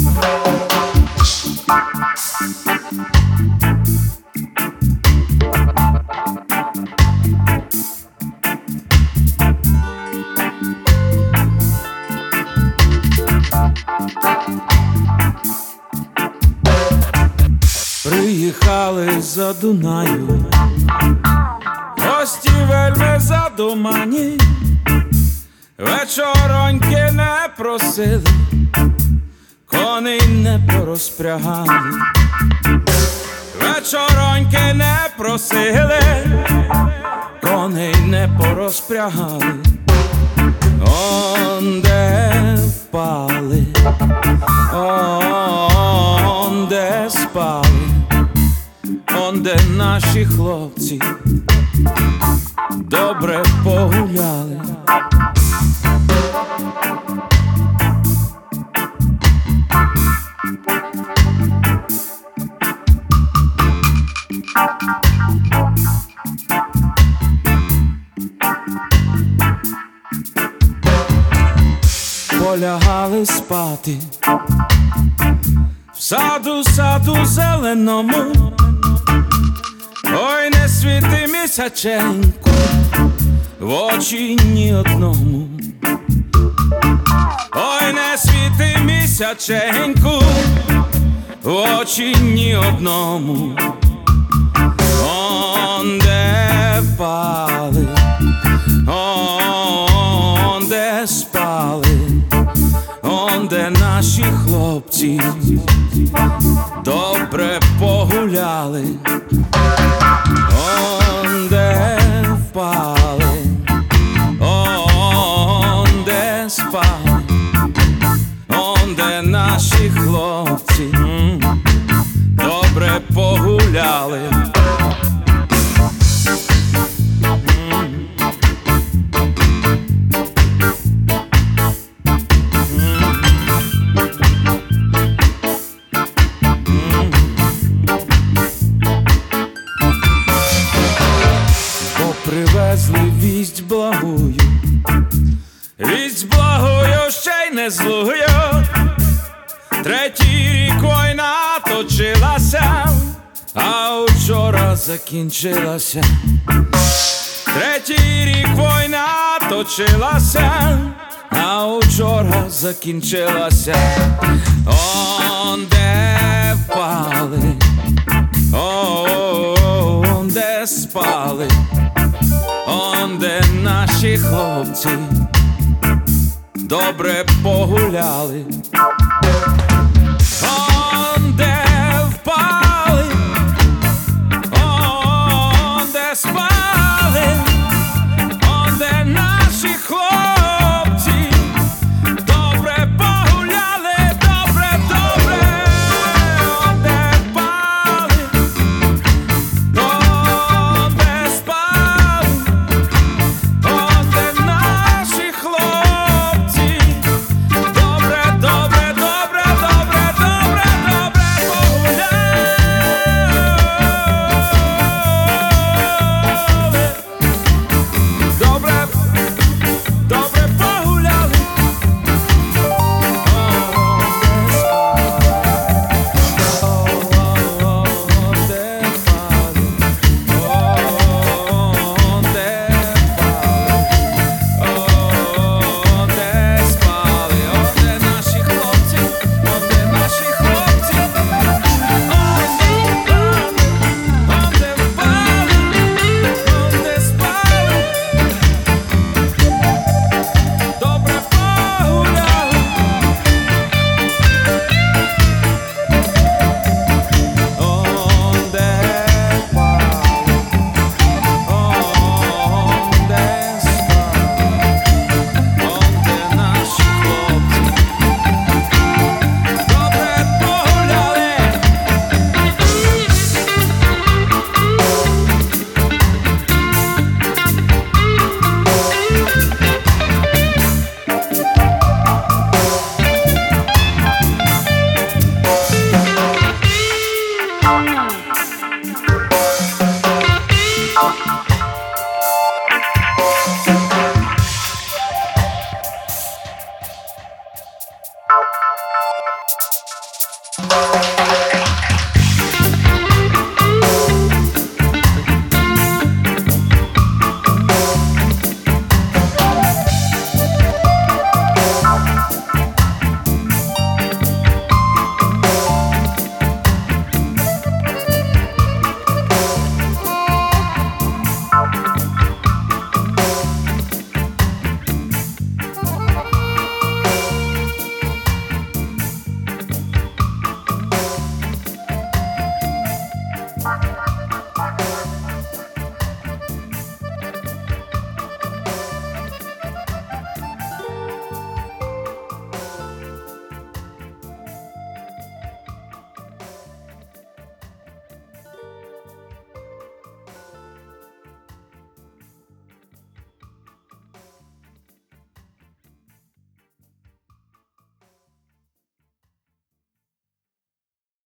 Приїхали за Дунаю, гості вельми задумані, вечороньки не просили, коней не порозпрягали. Вечороньки не просили, коней не порозпрягали. Онде впали, онде спали, онде наші хлопці добре погуляли. Полягали спати в саду зеленому. Ой, не світи місяченьку в очі ні одному. Ой, не світи місяченьку в очі ні одному. Онде впали, онде спали, онде наші хлопці добре погуляли. Онде впали, онде спали, онде наші хлопці добре погуляли. Привезли вість благую, вість благою, ще й не злую. Третій рік війна точилася, а учора закінчилася. Третій рік війна точилася, а учора закінчилася. Онде впали, онде спали, онде наші хлопці добре погуляли. Онде впали, онде спали, онде наші хлопці добре погуляли, добре, добре. Онде впали, онде спали, онде наші хлопці добре, добре,